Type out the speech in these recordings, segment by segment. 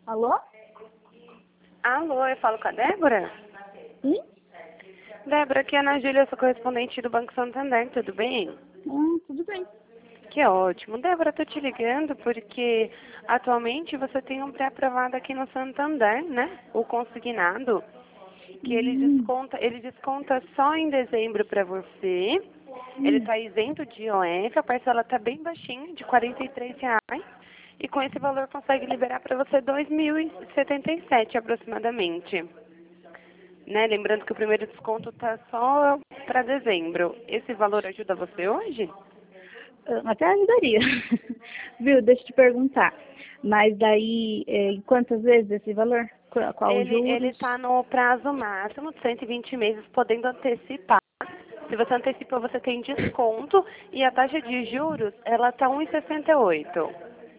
Alô? Alô, eu falo com a Débora? Sim? Débora, aqui é a Ana Júlia, eu sou correspondente do Banco Santander, tudo bem? Tudo bem. Que ótimo. Débora, tô te ligando porque atualmente você tem um pré-aprovado aqui no Santander, né? O consignado, que ele desconta só em dezembro para você. Ele está isento de IOF, a parcela está bem baixinha, de R$ 43. E com esse valor consegue liberar para você 2.077 aproximadamente. Né? Lembrando que o primeiro desconto está só para dezembro. Esse valor ajuda você hoje? Até ajudaria. Viu? Deixa eu te perguntar. Mas daí, em quantas vezes esse valor? Qual os Ele juros? está no prazo máximo de 120 meses, podendo antecipar. Se você antecipa, você tem desconto e a taxa de juros, ela está 1,68.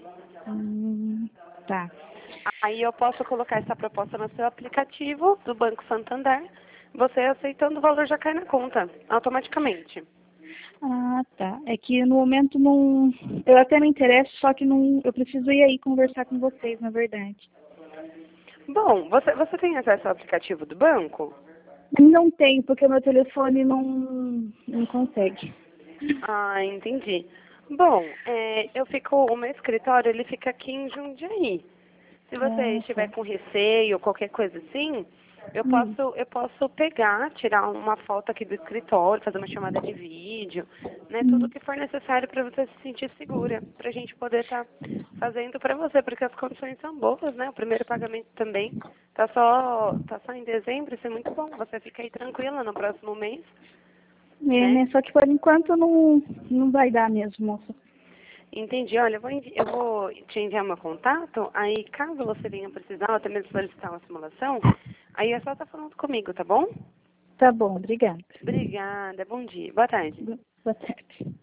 Tá. Aí eu posso colocar essa proposta no seu aplicativo do Banco Santander. Você aceitando o valor já cai na conta, automaticamente. Ah, tá. É que no momento não. Eu até me interesso, só que não. Eu preciso ir aí conversar com vocês, na verdade. Bom, você tem acesso ao aplicativo do banco? Não tenho, porque meu telefone não consegue. Ah, entendi. Bom, o meu escritório, ele fica aqui em Jundiaí. Se você Ah, estiver tá. com receio ou qualquer coisa assim, Hum. eu posso pegar, tirar uma foto aqui do escritório, fazer uma chamada de vídeo, né? Tudo Hum. que for necessário para você se sentir segura, para a gente poder estar fazendo para você, porque as condições são boas, né? O primeiro pagamento também tá só em dezembro, isso é muito bom. Você fica aí tranquila no próximo mês, É, né? né? Só que por enquanto não vai dar mesmo, moça. Entendi. Olha, eu vou te enviar meu contato, aí caso você venha precisar, ou até mesmo solicitar uma simulação, aí é só estar falando comigo, tá bom? Tá bom, obrigada. Obrigada, bom dia. Boa tarde. Boa tarde.